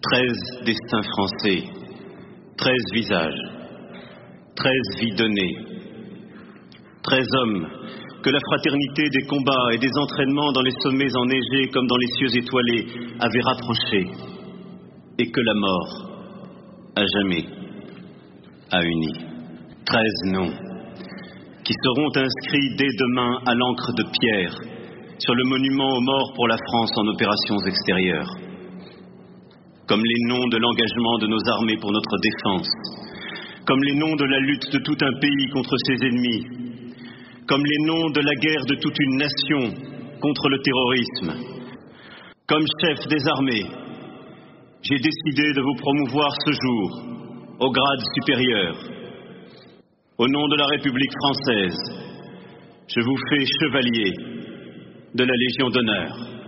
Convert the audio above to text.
13 destins français, 13 visages, 13 vies données, 13 hommes que la fraternité des combats et des entraînements dans les sommets enneigés comme dans les cieux étoilés avait rapprochés, et que la mort, à jamais, a unis. 13 noms qui seront inscrits dès demain à l'encre de pierre sur le monument aux morts pour la France en opérations extérieures. Comme les noms de l'engagement de nos armées pour notre défense, comme les noms de la lutte de tout un pays contre ses ennemis, comme les noms de la guerre de toute une nation contre le terrorisme. Comme chef des armées, j'ai décidé de vous promouvoir ce jour au grade supérieur. Au nom de la République française, je vous fais chevalier de la Légion d'honneur.